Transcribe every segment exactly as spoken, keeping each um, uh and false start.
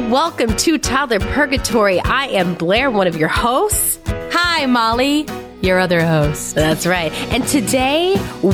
welcome to Toddler Purgatory. I am Blair, one of your hosts. Hi, Molly, your other host. That's right. And today,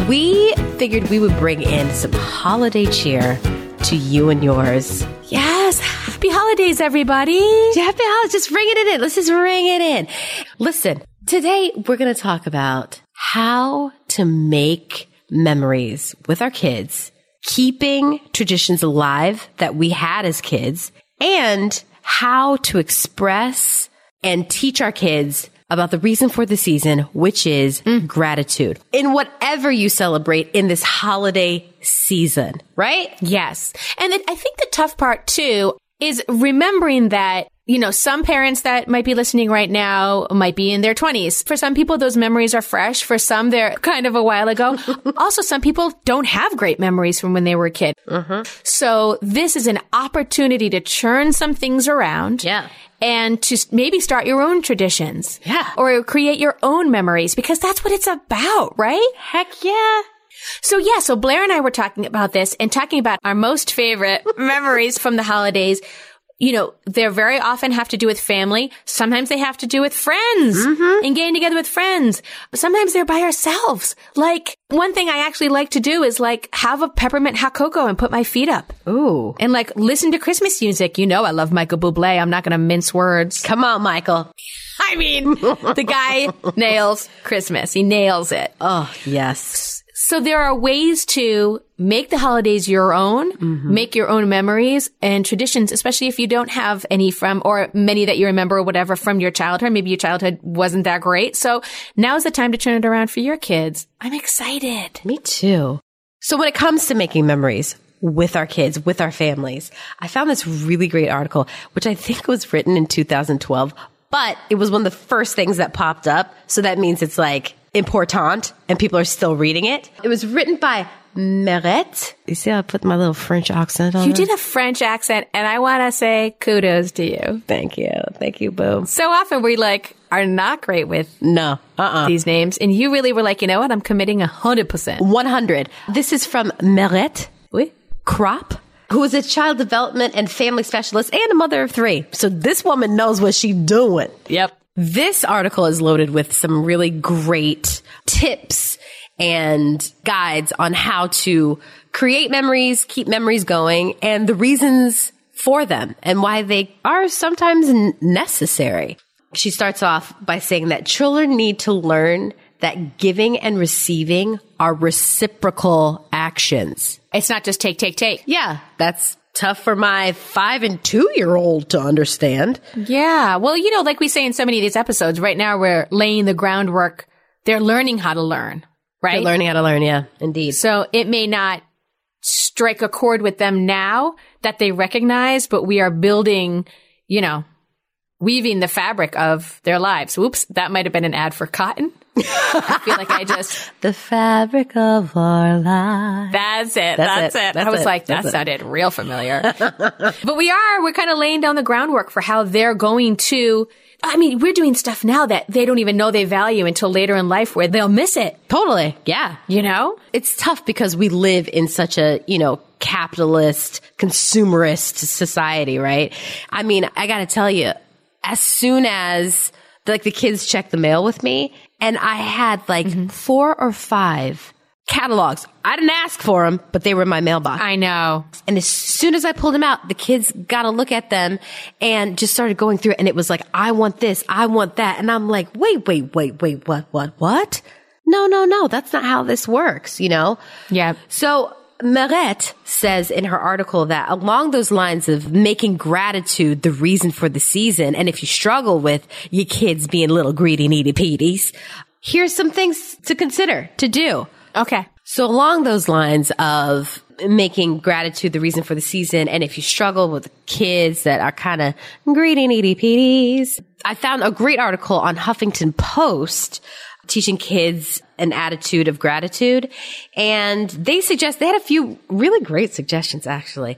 we figured we would bring in some holiday cheer to you and yours. Yes. Happy holidays, everybody. Happy holidays. Just ring it in. Let's just ring it in. Listen, today, we're going to talk about how to make memories with our kids, keeping traditions alive that we had as kids, and how to express and teach our kids about the reason for the season, which is mm. gratitude in whatever you celebrate in this holiday season, right? Yes. And I think the tough part, too, is remembering that, you know, some parents that might be listening right now might be in their twenties. For some people, those memories are fresh. For some, they're kind of a while ago. Also, some people don't have great memories from when they were a kid. Mm-hmm. So this is an opportunity to churn some things around. Yeah. And to maybe start your own traditions. Yeah. Or create your own memories, because that's what it's about, right? Heck yeah. So yeah, so Blair and I were talking about this and talking about our most favorite memories from the holidays. You know, they very often have to do with family. Sometimes they have to do with friends mm-hmm. and getting together with friends. Sometimes they're by ourselves. Like, one thing I actually like to do is like have a peppermint hot cocoa and put my feet up. Ooh. And like listen to Christmas music. You know, I love Michael Bublé. I'm not going to mince words. Come on, Michael. I mean, the guy nails Christmas. He nails it. Oh, yes. So there are ways to make the holidays your own, mm-hmm. make your own memories and traditions, especially if you don't have any from, or many that you remember or whatever from your childhood. Maybe your childhood wasn't that great. So now's the time to turn it around for your kids. I'm excited. Me too. So when it comes to making memories with our kids, with our families, I found this really great article, which I think was written in two thousand twelve, but it was one of the first things that popped up. So that means it's like important and people are still reading it. It was written by Meret. You see how I put my little French accent on You it? did a French accent, and I want to say kudos to you. Thank you. Thank you, boo. So often we like are not great with no uh-uh. these names, and you really were like, you know what? I'm committing one hundred percent. one hundred. This is from Meret Oui. Krop, who is a child development and family specialist and a mother of three. So this woman knows what she's doing. Yep. This article is loaded with some really great tips and guides on how to create memories, keep memories going, and the reasons for them and why they are sometimes n- necessary. She starts off by saying that children need to learn that giving and receiving are reciprocal actions. It's not just take, take, take. Yeah, that's tough for my five and two year old to understand. Yeah. Well, you know, like we say in so many of these episodes, right now we're laying the groundwork. They're learning how to learn, right? They're learning how to learn. Yeah, indeed. So it may not strike a chord with them now that they recognize, but we are building, you know, weaving the fabric of their lives. Whoops. That might have been an ad for cotton. I feel like I just... The fabric of our lives. That's it. That's, That's it. it. it. That's I was it. like, That's that it. sounded real familiar. But we are, we're kind of laying down the groundwork for how they're going to, I mean, we're doing stuff now that they don't even know they value until later in life where they'll miss it. Totally. Yeah. You know? It's tough because we live in such a, you know, capitalist, consumerist society, right? I mean, I got to tell you, as soon as like the kids check the mail with me, and I had like mm-hmm. four or five catalogs. I didn't ask for them, but they were in my mailbox. I know. And as soon as I pulled them out, the kids got to look at them and just started going through it. And it was like, I want this, I want that. And I'm like, wait, wait, wait, wait, what, what, what? No, no, no, that's not how this works, you know? Yeah. So Meret says in her article that along those lines of making gratitude the reason for the season, and if you struggle with your kids being little greedy, needy Peeties, here's some things to consider, to do. Okay. So along those lines of making gratitude the reason for the season, and if you struggle with kids that are kind of greedy, needy Peeties, I found a great article on Huffington Post teaching kids an attitude of gratitude. And they suggest, they had a few really great suggestions, actually.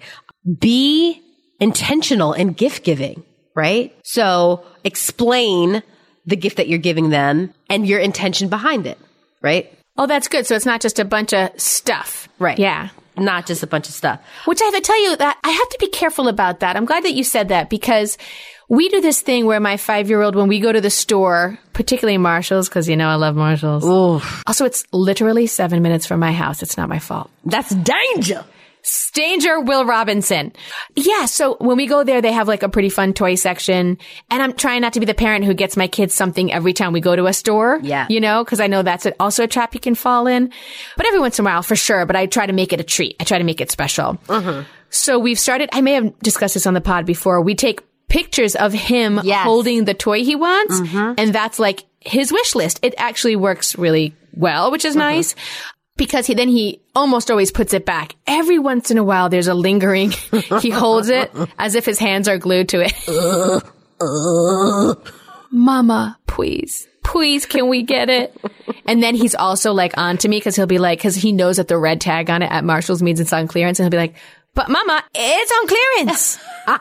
Be intentional in gift giving, right? So explain the gift that you're giving them and your intention behind it, right? Oh, that's good. So it's not just a bunch of stuff. Right. Yeah. not just a bunch of stuff. Which I have to tell you that I have to be careful about that. I'm glad that you said that because we do this thing where my five-year-old, when we go to the store, particularly Marshall's, because you know I love Marshall's. Oof. Also, it's literally seven minutes from my house. It's not my fault. That's danger. Danger, Will Robinson. Yeah, so when we go there, they have like a pretty fun toy section. And I'm trying not to be the parent who gets my kids something every time we go to a store. Yeah. You know, because I know that's also a trap you can fall in. But every once in a while, for sure. But I try to make it a treat. I try to make it special. Mm-hmm. So we've started, I may have discussed this on the pod before. We take pictures of him yes. holding the toy he wants. Mm-hmm. And that's like his wish list. It actually works really well, which is mm-hmm. nice. Because he then he almost always puts it back. Every once in a while, there's a lingering. He holds it as if his hands are glued to it. uh, uh. Mama, please, please, can we get it? And then he's also like on to me because he'll be like, because he knows that the red tag on it at Marshall's means it's on clearance, and he'll be like, "But Mama, it's on clearance."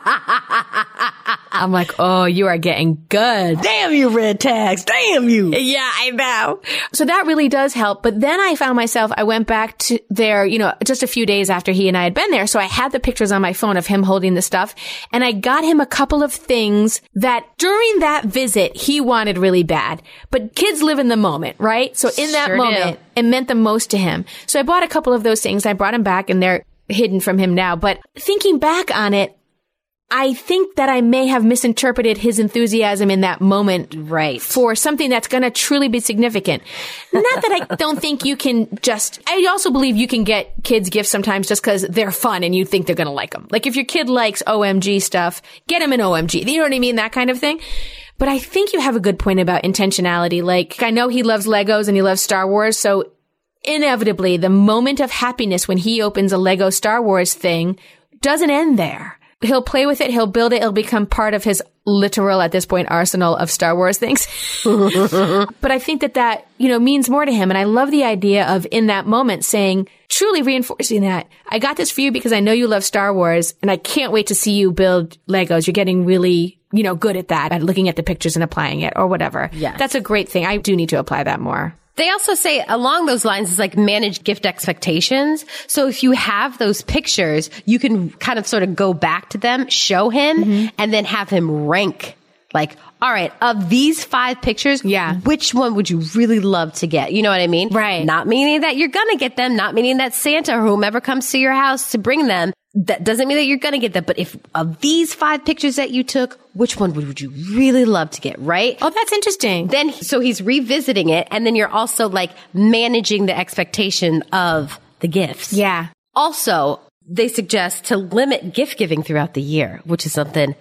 I'm like, oh, you are getting good. Damn you, red tags. Damn you. Yeah, I know. So that really does help. But then I found myself, I went back to there, you know, just a few days after he and I had been there. So I had the pictures on my phone of him holding the stuff. And I got him a couple of things that during that visit, he wanted really bad. But kids live in the moment, right? So in that Sure moment, do. it meant the most to him. So I bought a couple of those things. I brought him back and they're hidden from him now. But thinking back on it, I think that I may have misinterpreted his enthusiasm in that moment right. for something that's going to truly be significant. Not that I don't think you can just, I also believe you can get kids gifts sometimes just because they're fun and you think they're going to like them. Like if your kid likes O M G stuff, get him an O M G. You know what I mean? That kind of thing. But I think you have a good point about intentionality. Like I know he loves Legos and he loves Star Wars. So inevitably the moment of happiness when he opens a Lego Star Wars thing doesn't end there. He'll play with it. He'll build it. It'll become part of his literal, at this point, arsenal of Star Wars things. But I think that that, you know, means more to him. And I love the idea of in that moment saying, truly reinforcing that I got this for you because I know you love Star Wars and I can't wait to see you build Legos. You're getting really, you know, good at that, at looking at the pictures and applying it or whatever. Yeah. That's a great thing. I do need to apply that more. They also say along those lines is like manage gift expectations. So if you have those pictures, you can kind of sort of go back to them, show him, mm-hmm. and then have him rank. Like, all right, of these five pictures, yeah. which one would you really love to get? You know what I mean? Right. Not meaning that you're going to get them, not meaning that Santa or whomever comes to your house to bring them. That doesn't mean that you're going to get them. But if of these five pictures that you took, which one would, would you really love to get, right? Oh, that's interesting. Then, so he's revisiting it. And then you're also like managing the expectation of the gifts. Yeah. Also, they suggest to limit gift giving throughout the year, which is something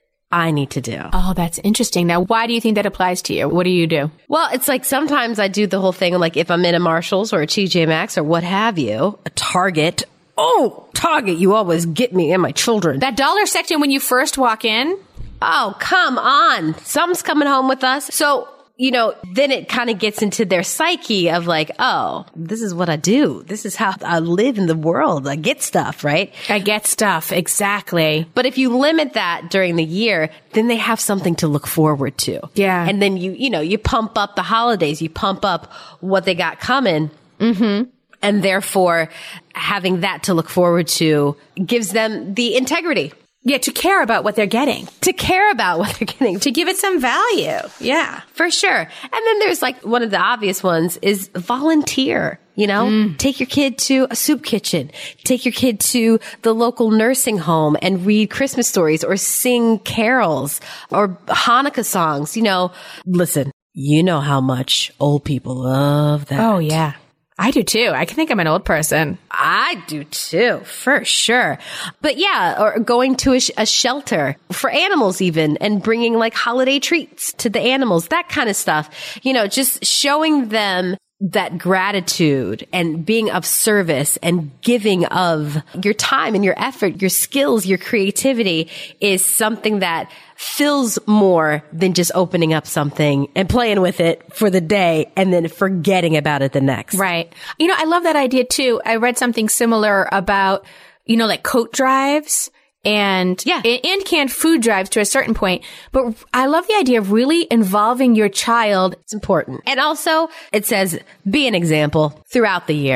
I need to do. Oh, that's interesting. Now, why do you think that applies to you? What do you do? Well, it's like sometimes I do the whole thing, like if I'm in a Marshall's or a T J Maxx or what have you, a Target. Oh, Target, you always get me and my children. That dollar section when you first walk in? Oh, come on. Something's coming home with us. So, you know, then it kind of gets into their psyche of like, oh, this is what I do. This is how I live in the world. I get stuff, right? I get stuff. Exactly. But if you limit that during the year, then they have something to look forward to. Yeah. And then you, you know, you pump up the holidays, you pump up what they got coming. Mm-hmm. And therefore, having that to look forward to gives them the integrity. Yeah, to care about what they're getting. To care about what they're getting. To give it some value. Yeah. For sure. And then there's like one of the obvious ones is volunteer. You know, mm. take your kid to a soup kitchen. Take your kid to the local nursing home and read Christmas stories or sing carols or Hanukkah songs. You know, listen, you know how much old people love that. Oh, yeah. I do too. I can think I'm an old person. I do too, for sure. But yeah, or going to a, sh- a shelter for animals even and bringing like holiday treats to the animals, that kind of stuff. You know, just showing them that gratitude and being of service and giving of your time and your effort, your skills, your creativity is something that fills more than just opening up something and playing with it for the day and then forgetting about it the next. Right. You know, I love that idea too. I read something similar about, you know, like coat drives. And, yeah. and canned food drives to a certain point. But I love the idea of really involving your child. It's important. And also, it says, be an example throughout the year.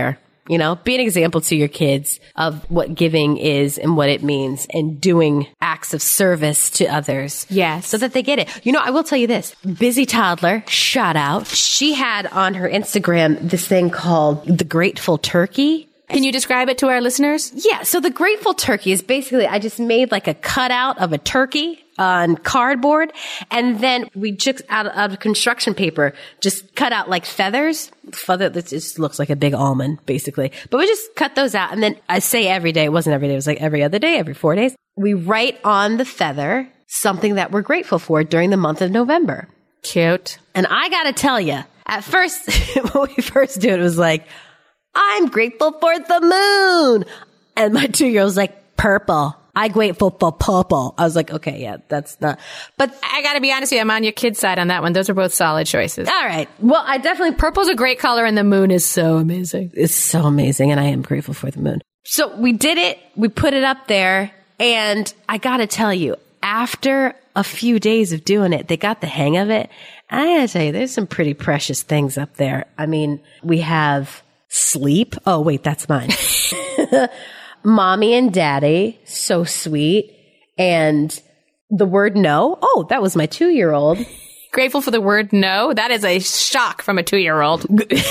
You know, be an example to your kids of what giving is and what it means and doing acts of service to others. Yes. So that they get it. You know, I will tell you this. Busy Toddler, shout out. She had on her Instagram this thing called the Grateful Turkey. Can you describe it to our listeners? Yeah. So the Grateful Turkey is basically, I just made like a cutout of a turkey on cardboard. And then we just out of, out of construction paper, just cut out like feathers. Feather, it just looks like a big almond, basically. But we just cut those out. And then I say every day, it wasn't every day, it was like every other day, every four days. We write on the feather something that we're grateful for during the month of November. Cute. And I gotta tell you, at first, when we first did it, it was like, I'm grateful for the moon. And my two-year-old was like, purple. I'm grateful for purple. I was like, okay, yeah, that's not. But I got to be honest with you, I'm on your kid's side on that one. Those are both solid choices. All right. Well, I definitely. Purple's a great color and the moon is so amazing. It's so amazing. And I am grateful for the moon. So we did it. We put it up there. And I got to tell you, after a few days of doing it, they got the hang of it. And I got to tell you, there's some pretty precious things up there. I mean, we have sleep. Oh, wait, that's mine. Mommy and daddy, so sweet. And the word no. Oh, that was my two-year-old. Grateful for the word no? That is a shock from a two-year-old.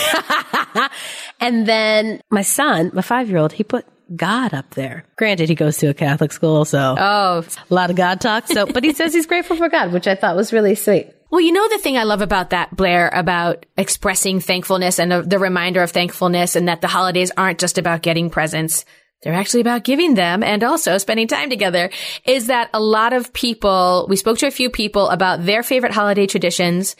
And then my son, my five-year-old, he put God up there. Granted, he goes to a Catholic school, so oh, a lot of God talk. So, but he says he's grateful for God, which I thought was really sweet. Well, you know the thing I love about that, Blair, about expressing thankfulness and the, the reminder of thankfulness and that the holidays aren't just about getting presents. They're actually about giving them and also spending time together, is that a lot of people, we spoke to a few people about their favorite holiday traditions,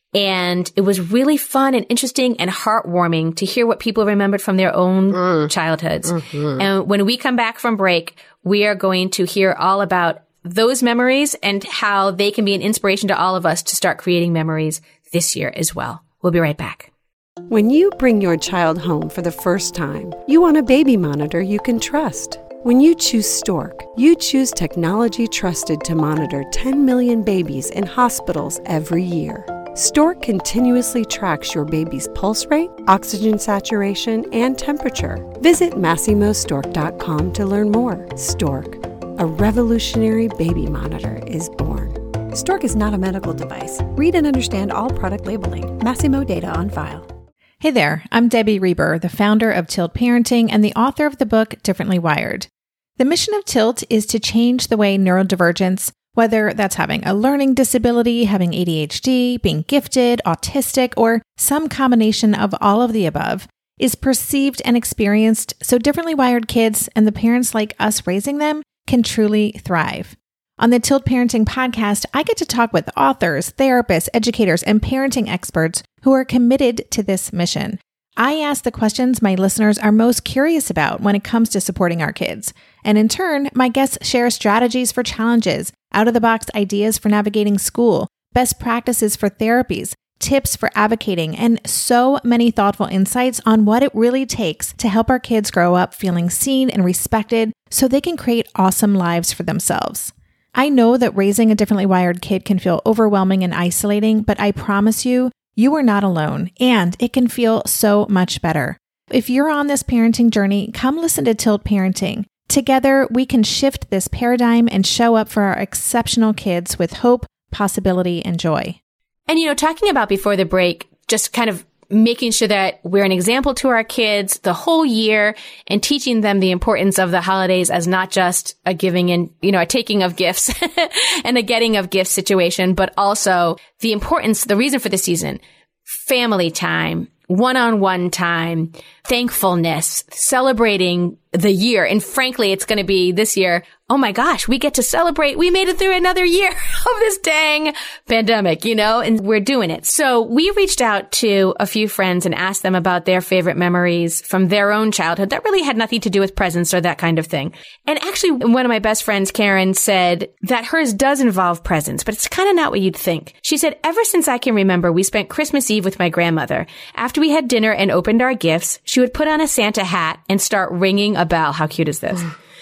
and it was really fun and interesting and heartwarming to hear what people remembered from their own mm. childhoods. Mm-hmm. And when we come back from break, we are going to hear all about those memories and how they can be an inspiration to all of us to start creating memories this year as well. We'll be right back. When you bring your child home for the first time, you want a baby monitor you can trust. When you choose Stork, you choose technology trusted to monitor ten million babies in hospitals every year. Stork continuously tracks your baby's pulse rate, oxygen saturation, and temperature. Visit Massimo Stork dot com to learn more. Stork, a revolutionary baby monitor, is born. Stork is not a medical device. Read and understand all product labeling. Massimo data on file. Hey there, I'm Debbie Reber, the founder of Tilt Parenting and the author of the book Differently Wired. The mission of Tilt is to change the way neurodivergence, whether that's having a learning disability, having A D H D, being gifted, autistic, or some combination of all of the above, is perceived and experienced so differently wired kids and the parents like us raising them can truly thrive. On the Tilt Parenting podcast, I get to talk with authors, therapists, educators, and parenting experts who are committed to this mission. I ask the questions my listeners are most curious about when it comes to supporting our kids. And in turn, my guests share strategies for challenges, out-of-the-box ideas for navigating school, best practices for therapies, tips for advocating, and so many thoughtful insights on what it really takes to help our kids grow up feeling seen and respected so they can create awesome lives for themselves. I know that raising a differently wired kid can feel overwhelming and isolating, but I promise you, you are not alone, and it can feel so much better. If you're on this parenting journey, come listen to Tilt Parenting. Together, we can shift this paradigm and show up for our exceptional kids with hope, possibility, and joy. And, you know, talking about before the break, just kind of making sure that we're an example to our kids the whole year and teaching them the importance of the holidays as not just a giving and, you know, a taking of gifts and a getting of gifts situation, but also the importance, the reason for the season, family time, one-on-one time, thankfulness, celebrating the year. And frankly, it's going to be this year. Oh my gosh, we get to celebrate. We made it through another year of this dang pandemic, you know, and we're doing it. So we reached out to a few friends and asked them about their favorite memories from their own childhood that really had nothing to do with presents or that kind of thing. And actually, one of my best friends, Karen, said that hers does involve presents, but it's kind of not what you'd think. She said, ever since I can remember, we spent Christmas Eve with my grandmother. After we had dinner and opened our gifts, she would put on a Santa hat and start ringing a bell. How cute is this?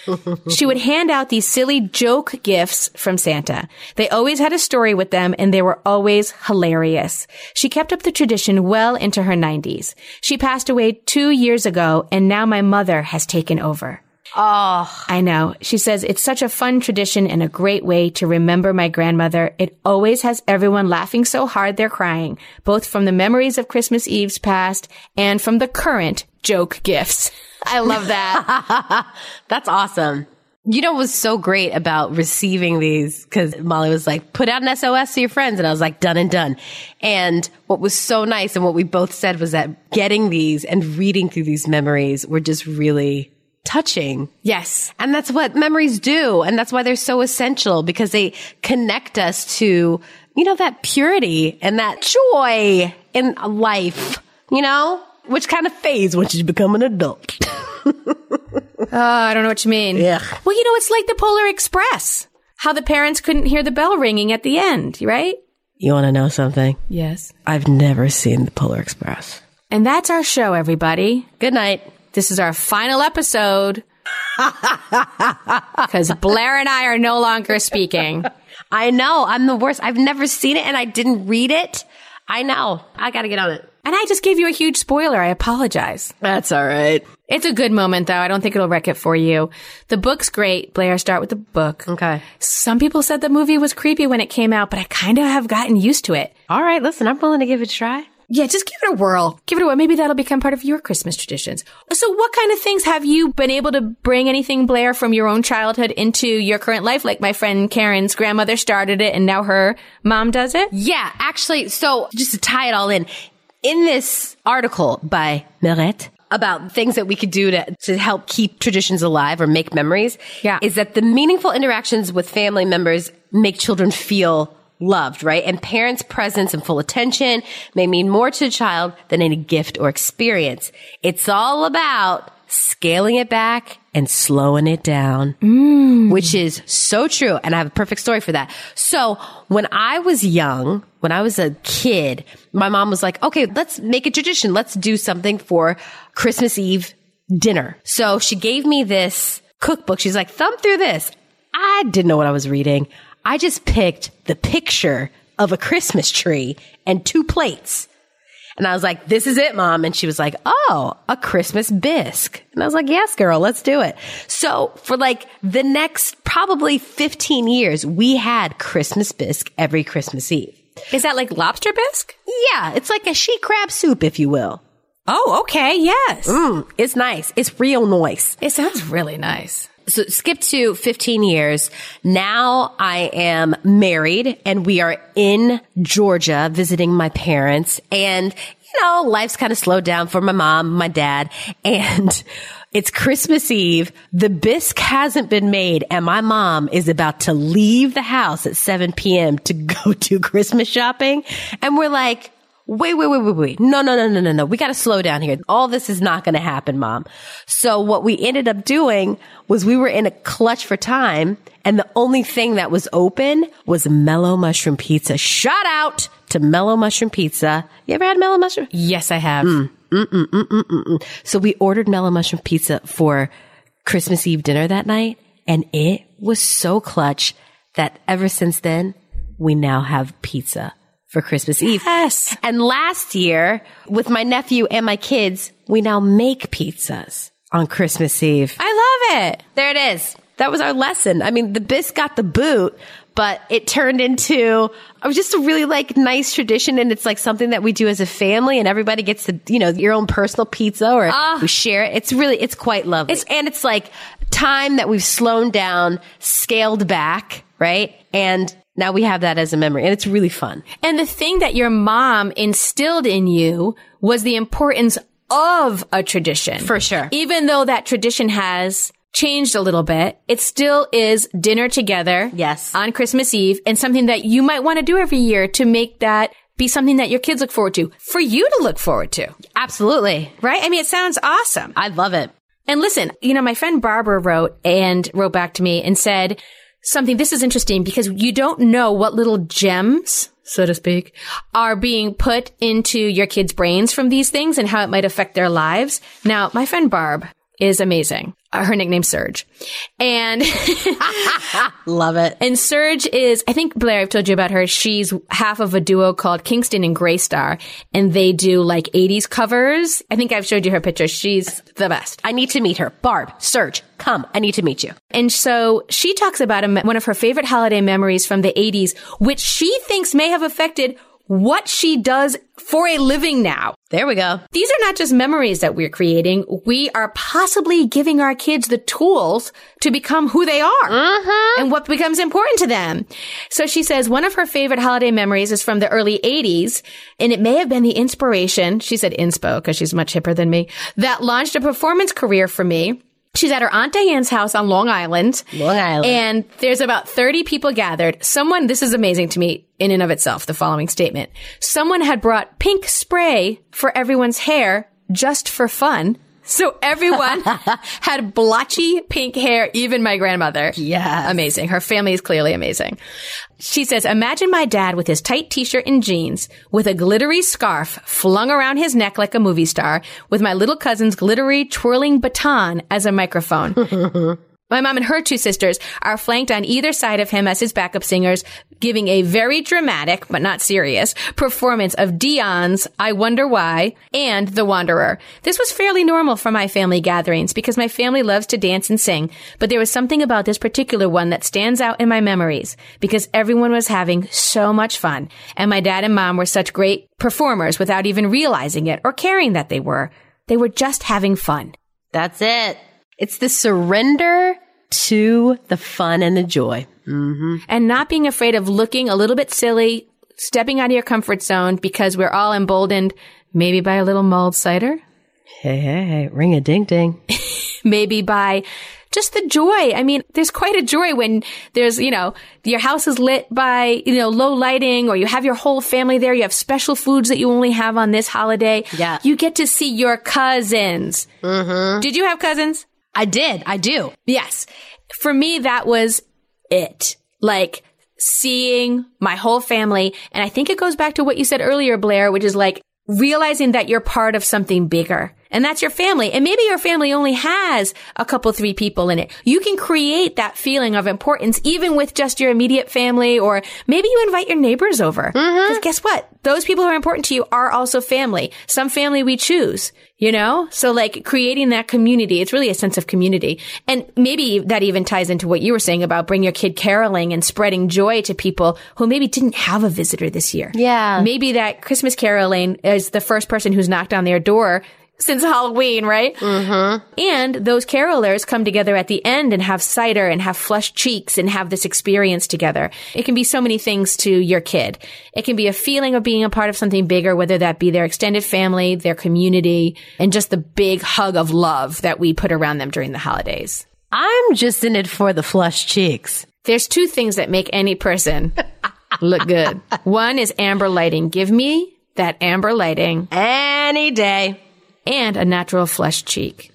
She would hand out these silly joke gifts from Santa. They always had a story with them, and they were always hilarious. She kept up the tradition well into her nineties. She passed away two years ago, and now my mother has taken over. Oh, I know. She says, it's such a fun tradition and a great way to remember my grandmother. It always has everyone laughing so hard they're crying, both from the memories of Christmas Eve's past and from the current joke gifts. I love that. That's awesome. You know what was so great about receiving these? Because Molly was like, put out an S O S to your friends. And I was like, done and done. And what was so nice and what we both said was that getting these and reading through these memories were just really touching. Yes. And that's what memories do. And that's why they're so essential, because they connect us to, you know, that purity and that joy in life, you know, which kind of fades once you become an adult. Oh, I don't know what you mean. Yeah. Well, you know, it's like the Polar Express. How the parents couldn't hear the bell ringing at the end, right? You want to know something? Yes. I've never seen the Polar Express. And that's our show, everybody. Good night. This is our final episode because Blair and I are no longer speaking. I know. I'm the worst. I've never seen it and I didn't read it. I know. I got to get on it. And I just gave you a huge spoiler. I apologize. That's all right. It's a good moment, though. I don't think it'll wreck it for you. The book's great. Blair, start with the book. Okay. Some people said the movie was creepy when it came out, but I kind of have gotten used to it. All right. Listen, I'm willing to give it a try. Yeah, just give it a whirl. Give it a whirl. Maybe that'll become part of your Christmas traditions. So what kind of things have you been able to bring anything, Blair, from your own childhood into your current life? Like my friend Karen's grandmother started it and now her mom does it? Yeah, actually, so just to tie it all in, in this article by Meret about things that we could do to, to help keep traditions alive or make memories, yeah. is that the meaningful interactions with family members make children feel loved, right? And parents' presence and full attention may mean more to a child than any gift or experience. It's all about scaling it back and slowing it down, mm. which is so true. And I have a perfect story for that. So when I was young, when I was a kid, my mom was like, okay, let's make a tradition. Let's do something for Christmas Eve dinner. So she gave me this cookbook. She's like, thumb through this. I didn't know what I was reading. I just picked the picture of a Christmas tree and two plates. And I was like, this is it, Mom. And she was like, oh, a Christmas bisque. And I was like, yes, girl, let's do it. So for like the next probably fifteen years, we had Christmas bisque every Christmas Eve. Is that like lobster bisque? Yeah, it's like a she crab soup, if you will. Oh, okay. Yes. Mm, it's nice. It's real nice. It sounds really nice. So skip to fifteen years. Now I am married and we are in Georgia visiting my parents. And, you know, life's kind of slowed down for my mom, my dad. And it's Christmas Eve. The bisque hasn't been made and my mom is about to leave the house at seven p.m. to go do Christmas shopping. And we're like, Wait, wait, wait, wait, wait. No, no, no, no, no, no. We got to slow down here. All this is not going to happen, Mom. So what we ended up doing was we were in a clutch for time and the only thing that was open was Mellow Mushroom Pizza. Shout out to Mellow Mushroom Pizza. You ever had Mellow Mushroom? Yes, I have. Mm, mm, mm, mm, mm, mm, mm. So we ordered Mellow Mushroom Pizza for Christmas Eve dinner that night and it was so clutch that ever since then, we now have pizza for Christmas Eve. Yes. And last year, with my nephew and my kids, we now make pizzas on Christmas Eve. I love it. There it is. That was our lesson. I mean, the bisque got the boot, but it turned into it was just a really like nice tradition. And it's like something that we do as a family and everybody gets to, you know, your own personal pizza or uh, we share it. It's really, it's quite lovely. It's, and it's like time that we've slowed down, scaled back, right? And now we have that as a memory and it's really fun. And the thing that your mom instilled in you was the importance of a tradition. For sure. Even though that tradition has changed a little bit, it still is dinner together. Yes. On Christmas Eve and something that you might want to do every year to make that be something that your kids look forward to, for you to look forward to. Absolutely. Right? I mean, it sounds awesome. I love it. And listen, you know, my friend Barbara wrote and wrote back to me and said something, this is interesting because you don't know what little gems, so to speak, are being put into your kids' brains from these things and how it might affect their lives. Now, my friend Barb is amazing. Uh, her nickname's Serge. And love it. And Serge is, I think, Blair, I've told you about her. She's half of a duo called Kingston and Graystar, and they do like eighties covers. I think I've showed you her picture. She's the best. I need to meet her. Barb, Serge, come. I need to meet you. And so she talks about a, one of her favorite holiday memories from the eighties, which she thinks may have affected what she does for a living now. There we go. These are not just memories that we're creating. We are possibly giving our kids the tools to become who they are mm-hmm. and what becomes important to them. So she says one of her favorite holiday memories is from the early eighties, and it may have been the inspiration, she said inspo because she's much hipper than me, that launched a performance career for me. She's at her Aunt Diane's house on Long Island. Long Island. And there's about thirty people gathered. Someone, this is amazing to me in and of itself, the following statement. Someone had brought pink spray for everyone's hair just for fun. So everyone had blotchy pink hair, even my grandmother. Yes. Amazing. Her family is clearly amazing. She says, imagine my dad with his tight t-shirt and jeans, with a glittery scarf flung around his neck like a movie star, with my little cousin's glittery twirling baton as a microphone. My mom and her two sisters are flanked on either side of him as his backup singers, giving a very dramatic, but not serious, performance of Dion's I Wonder Why and The Wanderer. This was fairly normal for my family gatherings because my family loves to dance and sing, but there was something about this particular one that stands out in my memories because everyone was having so much fun, and my dad and mom were such great performers without even realizing it or caring that they were. They were just having fun. That's it. It's the surrender to the fun and the joy. Mm-hmm. And not being afraid of looking a little bit silly, stepping out of your comfort zone because we're all emboldened maybe by a little mulled cider. Hey, hey, hey, ring a ding ding. Maybe by just the joy. I mean, there's quite a joy when there's, you know, your house is lit by, you know, low lighting, or you have your whole family there. You have special foods that you only have on this holiday. Yeah. You get to see your cousins. Mm-hmm. Did you have cousins? I did. I do. Yes. For me, that was it. Like seeing my whole family. And I think it goes back to what you said earlier, Blair, which is like realizing that you're part of something bigger. And that's your family. And maybe your family only has a couple, three people in it. You can create that feeling of importance even with just your immediate family, or maybe you invite your neighbors over. Because mm-hmm. guess what? Those people who are important to you are also family. Some family we choose, you know? So like creating that community, it's really a sense of community. And maybe that even ties into what you were saying about bring your kid caroling and spreading joy to people who maybe didn't have a visitor this year. Yeah. Maybe that Christmas caroling is the first person who's knocked on their door since Halloween, right? Mm-hmm. And those carolers come together at the end and have cider and have flushed cheeks and have this experience together. It can be so many things to your kid. It can be a feeling of being a part of something bigger, whether that be their extended family, their community, and just the big hug of love that we put around them during the holidays. I'm just in it for the flushed cheeks. There's two things that make any person look good. One is amber lighting. Give me that amber lighting any day. And a natural flushed cheek.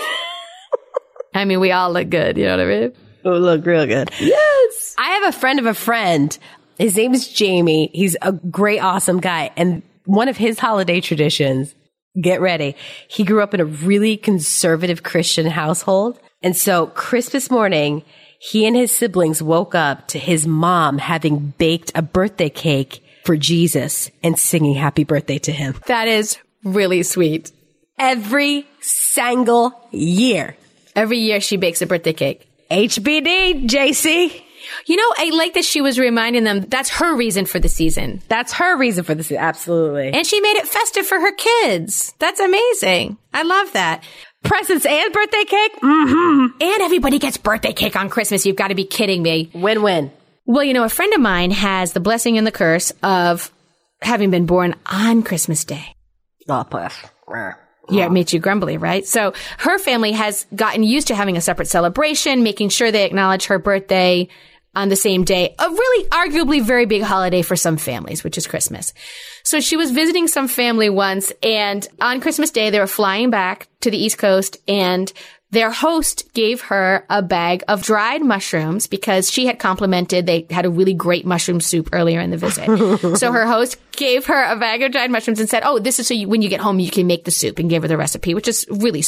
I mean, we all look good. You know what I mean? We look real good. Yes. I have a friend of a friend. His name is Jamie. He's a great, awesome guy. And one of his holiday traditions, get ready. He grew up in a really conservative Christian household. And so Christmas morning, he and his siblings woke up to his mom having baked a birthday cake for Jesus and singing happy birthday to him. That is really sweet. Every single year. Every year she bakes a birthday cake. H B D, J C. You know, I like that she was reminding them that's her reason for the season. That's her reason for the season. Absolutely. And she made it festive for her kids. That's amazing. I love that. Presents and birthday cake? Mm-hmm. And everybody gets birthday cake on Christmas. You've got to be kidding me. Win-win. Well, you know, a friend of mine has the blessing and the curse of having been born on Christmas Day. Oh, puff. Yeah, it made you grumbly, right? So her family has gotten used to having a separate celebration, making sure they acknowledge her birthday on the same day. A really arguably very big holiday for some families, which is Christmas. So she was visiting some family once, and on Christmas Day, they were flying back to the East Coast, and their host gave her a bag of dried mushrooms because she had complimented, they had a really great mushroom soup earlier in the visit. So her host gave her a bag of dried mushrooms and said, oh, this is so you, when you get home, you can make the soup, and gave her the recipe, which is really sweet.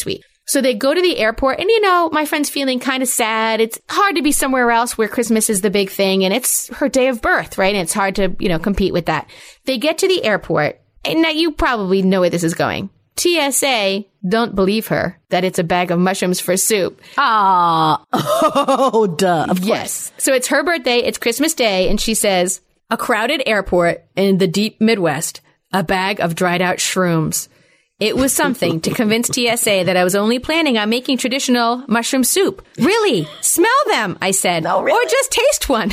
So they go to the airport and, you know, my friend's feeling kind of sad. It's hard to be somewhere else where Christmas is the big thing and it's her day of birth, right? And it's hard to, you know, compete with that. They get to the airport and now you probably know where this is going. T S A don't believe her that it's a bag of mushrooms for soup. Ah, oh, duh. Of yes. So it's her birthday. It's Christmas Day. And she says, a crowded airport in the deep Midwest, a bag of dried out shrooms. It was something to convince T S A that I was only planning on making traditional mushroom soup. Really? Smell them, I said. No, really? Or just taste one.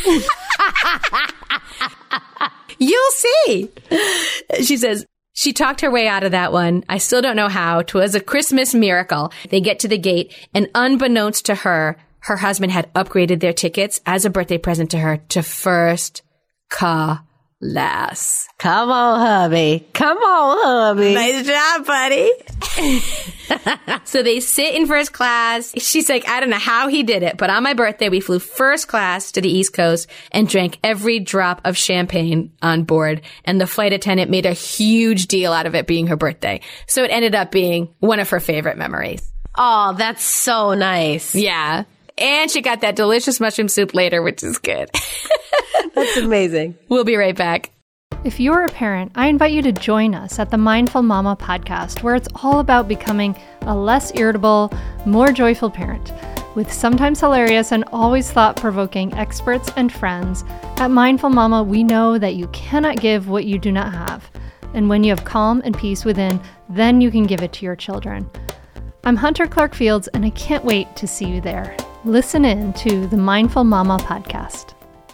You'll see. She says, she talked her way out of that one. I still don't know how. 'Twas a Christmas miracle. They get to the gate, and unbeknownst to her, her husband had upgraded their tickets as a birthday present to her to first class. Come on, hubby. Come on, hubby. Nice job, buddy. So they sit in first class. She's like, I don't know how he did it, but on my birthday, we flew first class to the East Coast and drank every drop of champagne on board. And the flight attendant made a huge deal out of it being her birthday. So it ended up being one of her favorite memories. Oh, that's so nice. Yeah. And she got that delicious mushroom soup later, which is good. That's amazing. We'll be right back. If you're a parent, I invite you to join us at the Mindful Mama podcast, where it's all about becoming a less irritable, more joyful parent. With sometimes hilarious and always thought-provoking experts and friends, at Mindful Mama, we know that you cannot give what you do not have. And when you have calm and peace within, then you can give it to your children. I'm Hunter Clark Fields, and I can't wait to see you there. Listen in to the Mindful Mama podcast.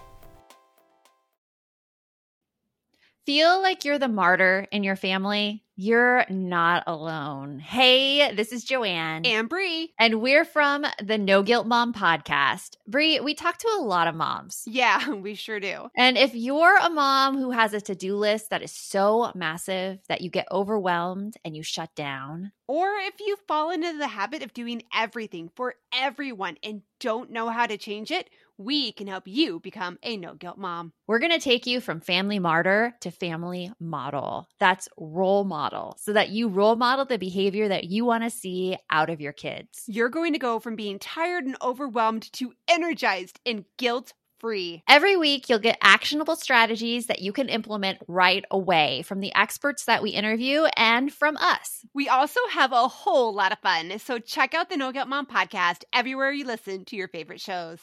Feel like you're the martyr in your family? You're not alone. Hey, this is Joanne. And Bree. And we're from the No Guilt Mom podcast. Bree, we talk to a lot of moms. Yeah, we sure do. And if you're a mom who has a to-do list that is so massive that you get overwhelmed and you shut down, or if you fall into the habit of doing everything for everyone and don't know how to change it, we can help you become a no-guilt mom. we're going to take you from family martyr to family model. That's role model, so that you role model the behavior that you want to see out of your kids. You're going to go from being tired and overwhelmed to energized and guilt-free. Every week, you'll get actionable strategies that you can implement right away from the experts that we interview and from us. We also have a whole lot of fun, so check out the No Guilt Mom podcast everywhere you listen to your favorite shows.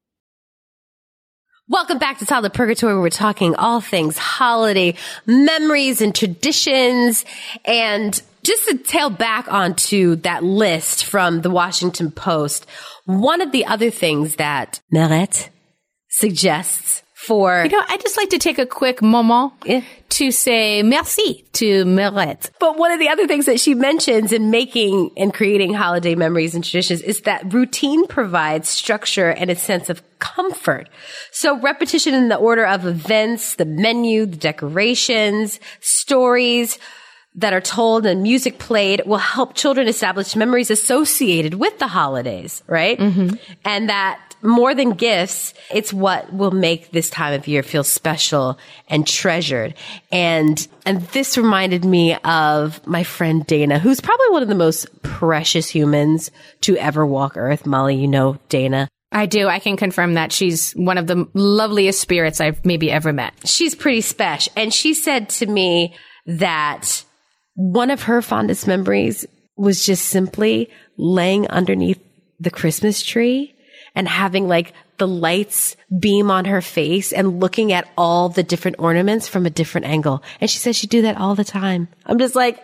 Welcome back to Toddler Purgatory, where we're talking all things holiday memories and traditions. And just to tail back onto that list from the Washington Post, one of the other things that Meret suggests for... You know, I just like to take a quick moment Yeah. to say merci to Meret. But one of the other things that she mentions in making and creating holiday memories and traditions is that routine provides structure and a sense of comfort. So repetition in the order of events, the menu, the decorations, stories that are told and music played will help children establish memories associated with the holidays, right? Mm-hmm. And that more than gifts, it's what will make this time of year feel special and treasured. And, and this reminded me of my friend Dana, who's probably one of the most precious humans to ever walk Earth. Molly, you know Dana. I do. I can confirm that she's one of the loveliest spirits I've maybe ever met. She's pretty special. And she said to me that one of her fondest memories was just simply laying underneath the Christmas tree and having like the lights beam on her face and looking at all the different ornaments from a different angle. And she says she'd do that all the time. I'm just like,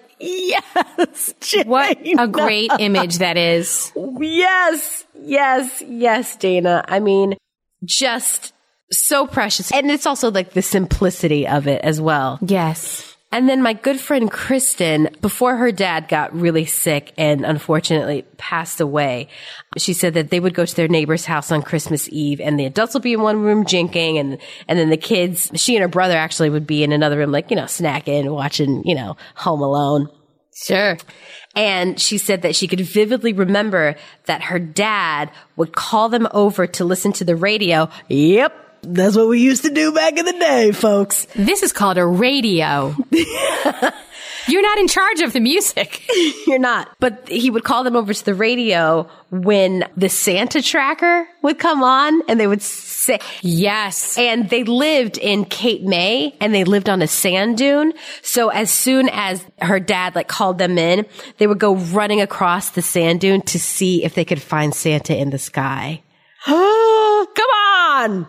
yes. What a great image that is. Yes, yes, yes, Dana. I mean, just so precious. And it's also like the simplicity of it as well. Yes. And then my good friend Kristen, before her dad got really sick and unfortunately passed away, she said that they would go to their neighbor's house on Christmas Eve and the adults would be in one room drinking and, and then the kids, she and her brother actually would be in another room, like, you know, snacking, watching, you know, Home Alone. Sure. And she said that she could vividly remember that her dad would call them over to listen to the radio. Yep. That's what we used to do back in the day, folks. This is called a radio. You're not in charge of the music. You're not. But he would call them over to the radio when the Santa tracker would come on, and they would say, yes. And they lived in Cape May, and they lived on a sand dune. So as soon as her dad like called them in, they would go running across the sand dune to see if they could find Santa in the sky. Oh, come on.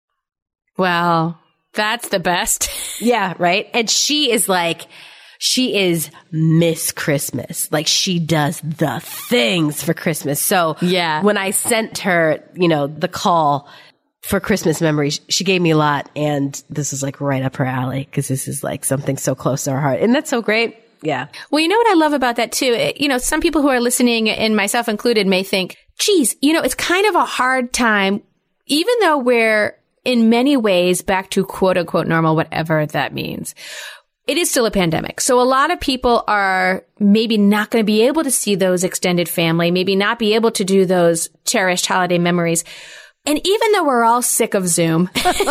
Well, that's the best. Yeah, right? And she is like, she is Miss Christmas. Like, she does the things for Christmas. So yeah, when I sent her, you know, the call for Christmas memories, she gave me a lot. And this is like right up her alley because this is like something so close to her heart. And that's so great. Yeah. Well, you know what I love about that too? You know, some people who are listening, and myself included, may think, geez, you know, it's kind of a hard time, even though we're in many ways back to quote unquote normal, whatever that means. It is still a pandemic. So a lot of people are maybe not going to be able to see those extended family, maybe not be able to do those cherished holiday memories. And even though we're all sick of Zoom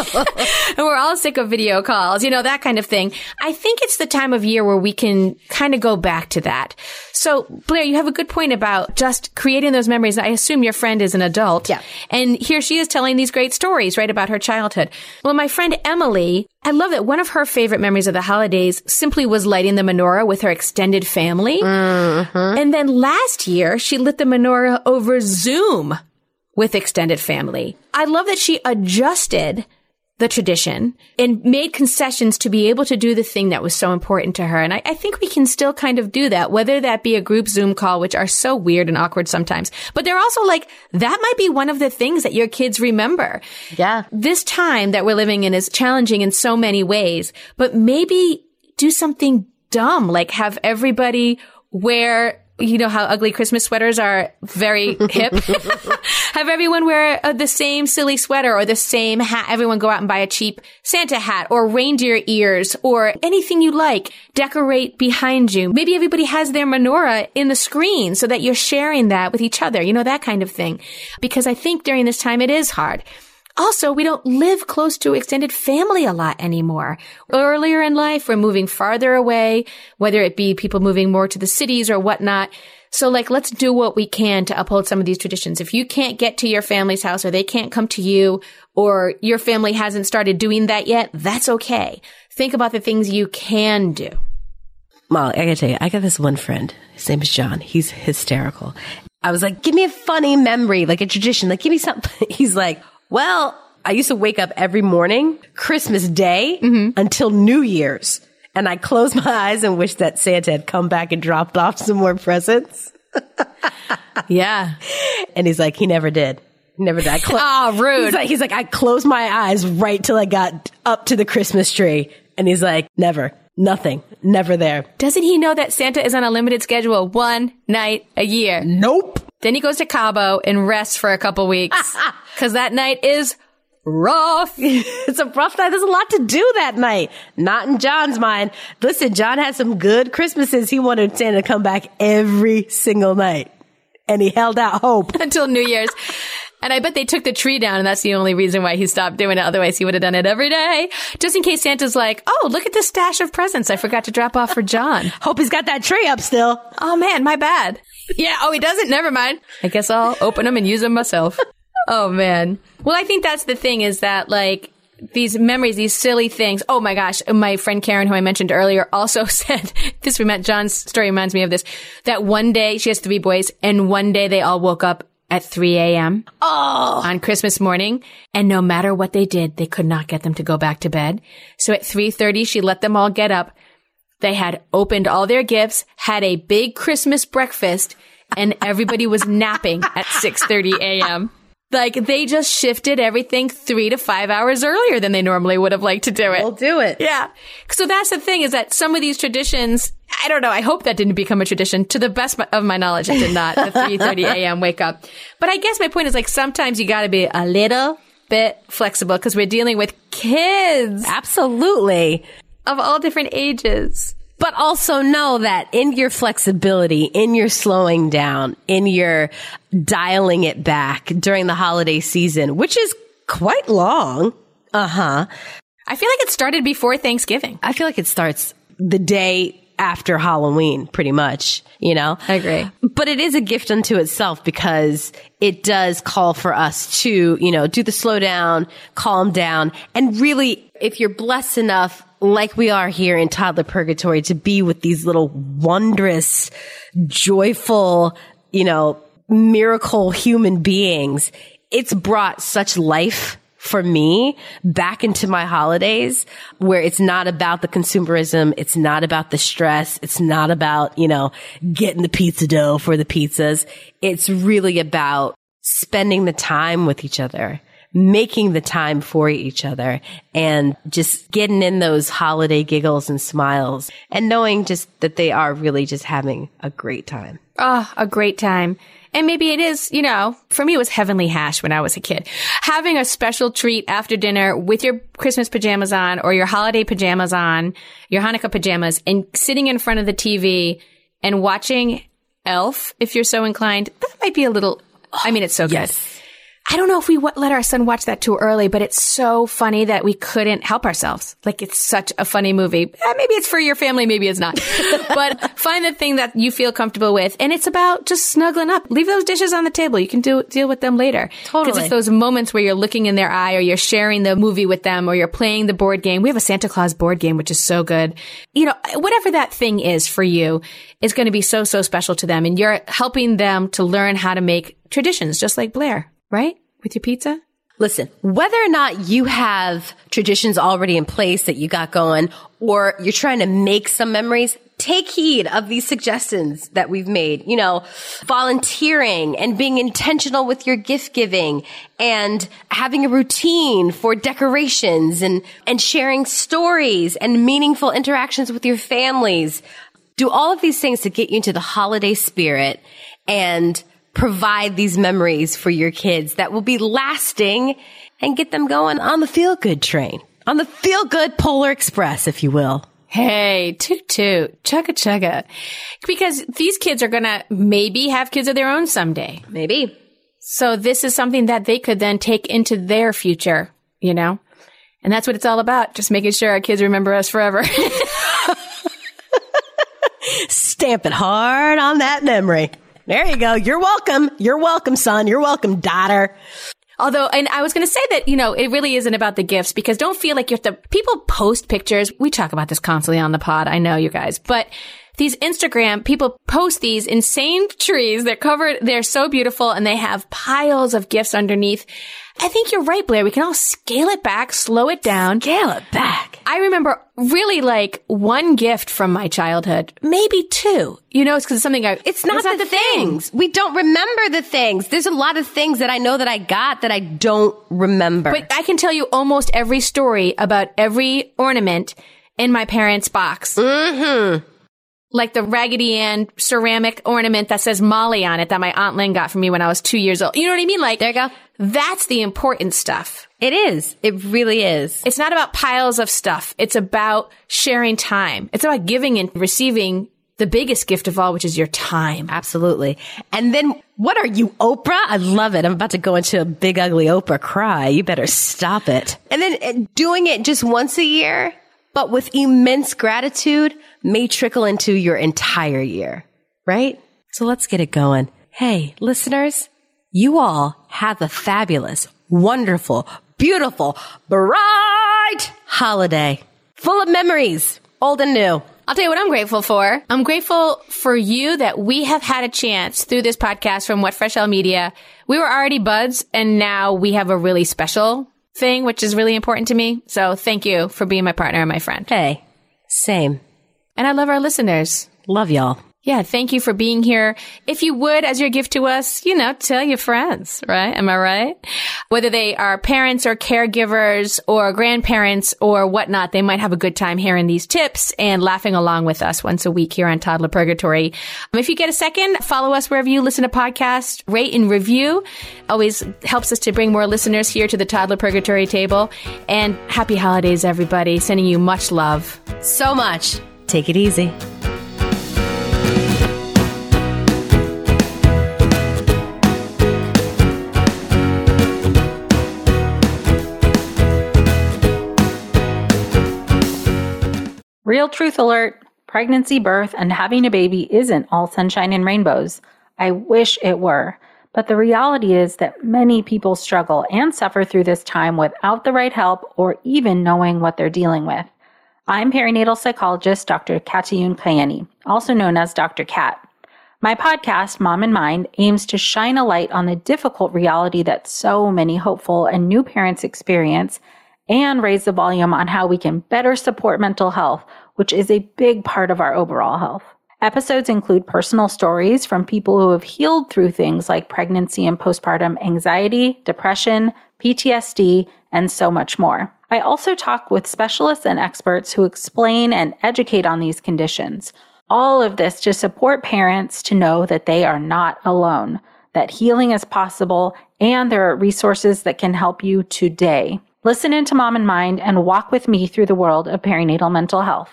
and we're all sick of video calls, you know, that kind of thing, I think it's the time of year where we can kind of go back to that. So Blair, you have a good point about just creating those memories. I assume your friend is an adult. Yeah. And here she is telling these great stories, right, about her childhood. Well, my friend Emily, I love that one of her favorite memories of the holidays simply was lighting the menorah with her extended family. Mm-hmm. And then last year, she lit the menorah over Zoom with extended family. I love that she adjusted the tradition and made concessions to be able to do the thing that was so important to her. And I, I think we can still kind of do that, whether that be a group Zoom call, which are so weird and awkward sometimes. But they're also like, that might be one of the things that your kids remember. Yeah. This time that we're living in is challenging in so many ways, but maybe do something dumb, like have everybody wear, you know how ugly Christmas sweaters are very hip? Have everyone wear uh, the same silly sweater or the same hat. Everyone go out and buy a cheap Santa hat or reindeer ears or anything you like. Decorate behind you. Maybe everybody has their menorah in the screen so that you're sharing that with each other. You know, that kind of thing. Because I think during this time it is hard. Also, we don't live close to extended family a lot anymore. Earlier in life, we're moving farther away, whether it be people moving more to the cities or whatnot. So, like, let's do what we can to uphold some of these traditions. If you can't get to your family's house or they can't come to you or your family hasn't started doing that yet, that's okay. Think about the things you can do. Molly, I gotta tell you, I got this one friend. His name is John. He's hysterical. I was like, give me a funny memory, like a tradition. Like, give me something. He's like, well, I used to wake up every morning, Christmas Day, mm-hmm. until New Year's. And I closed my eyes and wished that Santa had come back and dropped off some more presents. Yeah. And he's like, he never did. He never did. I clo- oh, rude. He's like, he's like, I closed my eyes right till I got up to the Christmas tree. And he's like, never. Nothing. Never there. Doesn't he know that Santa is on a limited schedule one night a year? Nope. Then he goes to Cabo and rests for a couple weeks. Because that night is rough. It's a rough night. There's a lot to do that night. Not in John's mind. Listen, John had some good Christmases. He wanted Santa to come back every single night. And he held out hope. Until New Year's. And I bet they took the tree down, and that's the only reason why he stopped doing it. Otherwise, he would have done it every day. Just in case Santa's like, oh, look at this stash of presents I forgot to drop off for John. Hope he's got that tree up still. Oh, man, my bad. Yeah, oh, he doesn't? Never mind. I guess I'll open them and use them myself. Oh, man. Well, I think that's the thing is that, like, these memories, these silly things. Oh, my gosh. My friend Karen, who I mentioned earlier, also said, this reminds, John's story reminds me of this, that one day, she has three boys, and one day they all woke up at three a.m. Oh. on Christmas morning. And no matter what they did, they could not get them to go back to bed. So at three thirty, she let them all get up. They had opened all their gifts, had a big Christmas breakfast, and everybody was napping at six thirty a.m. Like, they just shifted everything three to five hours earlier than they normally would have liked to do it. We'll do it. Yeah. So that's the thing is that some of these traditions, I don't know, I hope that didn't become a tradition. To the best of my knowledge, it did not, the three thirty a.m. wake up. But I guess my point is, like, sometimes you got to be a little bit flexible because we're dealing with kids. Absolutely. Of all different ages. But also know that in your flexibility, in your slowing down, in your dialing it back during the holiday season, which is quite long, Uh-huh. I feel like it started before Thanksgiving. I feel like it starts the day after Halloween, pretty much, you know? I agree. But it is a gift unto itself because it does call for us to, you know, do the slow down, calm down, and really, if you're blessed enough, like we are here in Toddler Purgatory, to be with these little wondrous, joyful, you know, miracle human beings, it's brought such life for me back into my holidays, where it's not about the consumerism. It's not about the stress. It's not about, you know, getting the pizza dough for the pizzas. It's really about spending the time with each other, making the time for each other, and just getting in those holiday giggles and smiles, and knowing just that they are really just having a great time. Oh, a great time. And maybe it is, you know, for me, it was heavenly hash when I was a kid. Having a special treat after dinner with your Christmas pajamas on, or your holiday pajamas on, your Hanukkah pajamas, and sitting in front of the T V and watching Elf, if you're so inclined. That might be a little, I mean, it's so good. Yes. I don't know if we w- let our son watch that too early, but it's so funny that we couldn't help ourselves. Like, it's such a funny movie. Eh, maybe it's for your family, maybe it's not. But find the thing that you feel comfortable with. And it's about just snuggling up. Leave those dishes on the table. You can do deal with them later. Totally. Because it's those moments where you're looking in their eye, or you're sharing the movie with them, or you're playing the board game. We have a Santa Claus board game, which is so good. You know, whatever that thing is for you is going to be so, so special to them. And you're helping them to learn how to make traditions, just like Blair. Right? With your pizza? Listen, whether or not you have traditions already in place that you got going, or you're trying to make some memories, take heed of these suggestions that we've made. You know, volunteering and being intentional with your gift giving, and having a routine for decorations, and, and sharing stories and meaningful interactions with your families. Do all of these things to get you into the holiday spirit and provide these memories for your kids that will be lasting, and get them going on the feel-good train, on the feel-good Polar Express, if you will. Hey, toot toot, chugga chugga. Because these kids are going to maybe have kids of their own someday. Maybe. So this is something that they could then take into their future, you know? And that's what it's all about, just making sure our kids remember us forever. Stamp it hard on that memory. There you go. You're welcome. You're welcome, son. You're welcome, daughter. Although, and I was going to say that, you know, it really isn't about the gifts, because don't feel like you have to, people post pictures. We talk about this constantly on the pod. I know, you guys, but these Instagram people post these insane trees. They're covered. They're so beautiful, and they have piles of gifts underneath. I think you're right, Blair. We can all scale it back, slow it down. Scale it back. I remember really like one gift from my childhood, maybe two. You know, it's because it's something I, It's not, it's not the, the thing. things. We don't remember the things. There's a lot of things that I know that I got that I don't remember. But I can tell you almost every story about every ornament in my parents' box. Mm-hmm. Like the Raggedy Ann ceramic ornament that says Molly on it that my Aunt Lynn got for me when I was two years old. You know what I mean? Like, there you go. That's the important stuff. It is. It really is. It's not about piles of stuff. It's about sharing time. It's about giving and receiving the biggest gift of all, which is your time. Absolutely. And then, what are you, Oprah? I love it. I'm about to go into a big, ugly Oprah cry. You better stop it. And then uh, doing it just once a year, but with immense gratitude, may trickle into your entire year, right? So let's get it going. Hey, listeners, you all have a fabulous, wonderful, beautiful, bright holiday full of memories, old and new. I'll tell you what I'm grateful for. I'm grateful for you that we have had a chance through this podcast from What Fresh Hell Media. We were already buds, and now we have a really special thing, which is really important to me. So thank you for being my partner and my friend. Hey, same. And I love our listeners. Love y'all. Yeah, thank you for being here. If you would, as your gift to us, you know, tell your friends, right? Am I right? Whether they are parents or caregivers or grandparents or whatnot, they might have a good time hearing these tips and laughing along with us once a week here on Toddler Purgatory. Um, if you get a second, follow us wherever you listen to podcasts, rate and review. Always helps us to bring more listeners here to the Toddler Purgatory table. And happy holidays, everybody. Sending you much love. So much. Take it easy. Real truth alert, pregnancy, birth, and having a baby isn't all sunshine and rainbows. I wish it were. But the reality is that many people struggle and suffer through this time without the right help or even knowing what they're dealing with. I'm perinatal psychologist Doctor Katayun Kayeni, also known as Doctor Kat. My podcast, Mom in Mind, aims to shine a light on the difficult reality that so many hopeful and new parents experience and raise the volume on how we can better support mental health, which is a big part of our overall health. Episodes include personal stories from people who have healed through things like pregnancy and postpartum anxiety, depression, P T S D, and so much more. I also talk with specialists and experts who explain and educate on these conditions. All of this to support parents to know that they are not alone, that healing is possible, and there are resources that can help you today. Listen into Mom in Mind and walk with me through the world of perinatal mental health.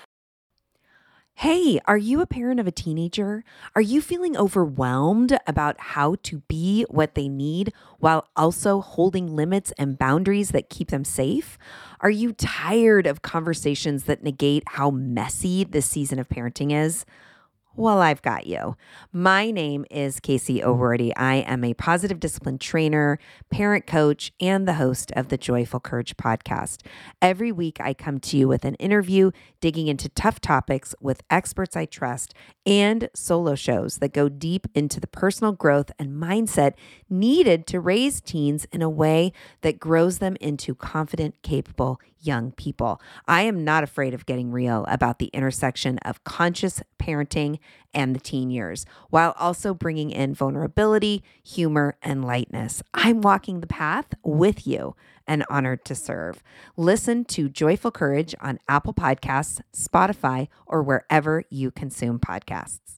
Hey, are you a parent of a teenager? Are you feeling overwhelmed about how to be what they need while also holding limits and boundaries that keep them safe? Are you tired of conversations that negate how messy this season of parenting is? Well, I've got you. My name is Casey O'Rourke. I am a positive discipline trainer, parent coach, and the host of the Joyful Courage podcast. Every week, I come to you with an interview digging into tough topics with experts I trust and solo shows that go deep into the personal growth and mindset needed to raise teens in a way that grows them into confident, capable young people. I am not afraid of getting real about the intersection of conscious parenting and the teen years, while also bringing in vulnerability, humor, and lightness. I'm walking the path with you and honored to serve. Listen to Joyful Courage on Apple Podcasts, Spotify, or wherever you consume podcasts.